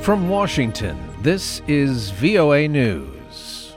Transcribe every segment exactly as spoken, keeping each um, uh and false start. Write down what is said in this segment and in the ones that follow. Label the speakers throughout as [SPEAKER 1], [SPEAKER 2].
[SPEAKER 1] From Washington, this is V O A News.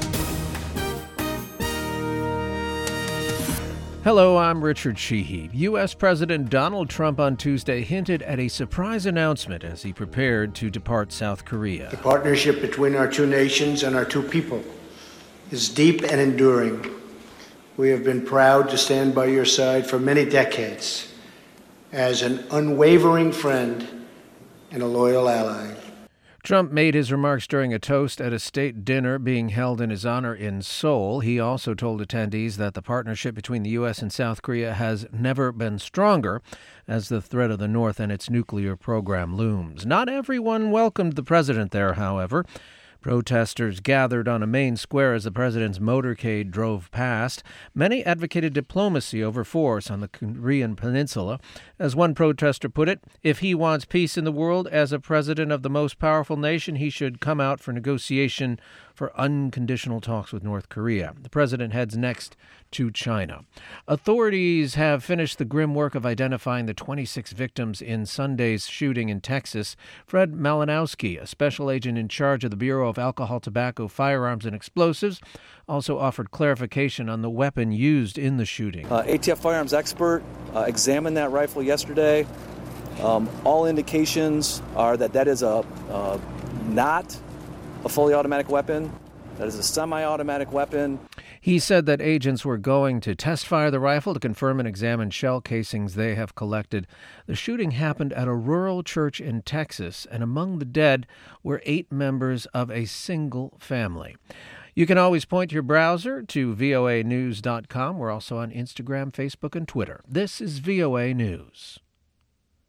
[SPEAKER 1] Hello, I'm Richard Sheehy. U S. President Donald Trump on Tuesday hinted at a surprise announcement as he prepared to depart South Korea.
[SPEAKER 2] The partnership between our two nations and our two people is deep and enduring. We have been proud to stand by your side for many decades as an unwavering friend and a loyal ally.
[SPEAKER 1] Trump made his remarks during a toast at a state dinner being held in his honor in Seoul. He also told attendees that the partnership between the U S and South Korea has never been stronger as the threat of the North and its nuclear program looms. Not everyone welcomed the president there, however. Protesters gathered on a main square as the president's motorcade drove past. Many advocated diplomacy over force on the Korean peninsula. As one protester put it, if he wants peace in the world as a president of the most powerful nation, he should come out for negotiation for unconditional talks with North Korea. The president heads next to China. Authorities have finished the grim work of identifying the twenty-six victims in Sunday's shooting in Texas. Fred Malinowski, a special agent in charge of the Bureau of Alcohol, Tobacco, Firearms, and Explosives, also offered clarification on the weapon used in the shooting.
[SPEAKER 3] Uh, A T F firearms expert uh, examined that rifle yesterday. Um, all indications are that that is a uh, not a fully automatic weapon. That is a semi-automatic weapon.
[SPEAKER 1] He said that agents were going to test fire the rifle to confirm and examine shell casings they have collected. The shooting happened at a rural church in Texas, and among the dead were eight members of a single family. You can always point your browser to V O A news dot com. We're also on Instagram, Facebook, and Twitter. This is V O A News.